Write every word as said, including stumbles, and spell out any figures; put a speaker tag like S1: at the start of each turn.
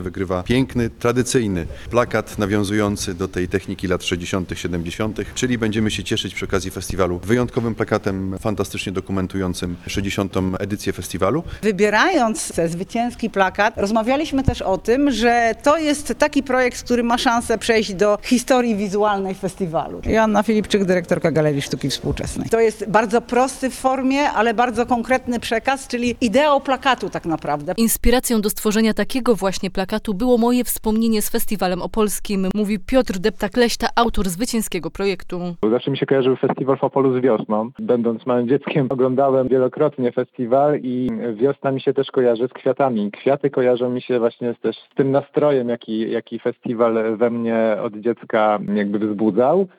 S1: Wygrywa piękny, tradycyjny plakat nawiązujący do tej techniki lat sześćdziesiątych, siedemdziesiątych, czyli będziemy się cieszyć przy okazji festiwalu wyjątkowym plakatem fantastycznie dokumentującym sześćdziesiątą edycję festiwalu.
S2: Wybierając zwycięski plakat, rozmawialiśmy też o tym, że to jest taki projekt, który ma szansę przejść do historii wizualnej festiwalu. Joanna Filipczyk, dyrektorka Galerii Sztuki Współczesnej. To jest bardzo prosty w formie, ale bardzo konkretny przekaz, czyli ideał plakatu tak naprawdę.
S3: Inspiracją do stworzenia takiego właśnie plakatu było moje wspomnienie z Festiwalem Opolskim, mówi Piotr Deptak-Leśta, autor zwycięskiego projektu.
S4: Zawsze mi się kojarzył festiwal w Opolu z wiosną. Będąc małym dzieckiem oglądałem wielokrotnie festiwal i wiosna mi się też kojarzy z kwiatami. Kwiaty kojarzą mi się właśnie też z tym nastrojem, jaki, jaki festiwal we mnie od dziecka jakby wzbudzał.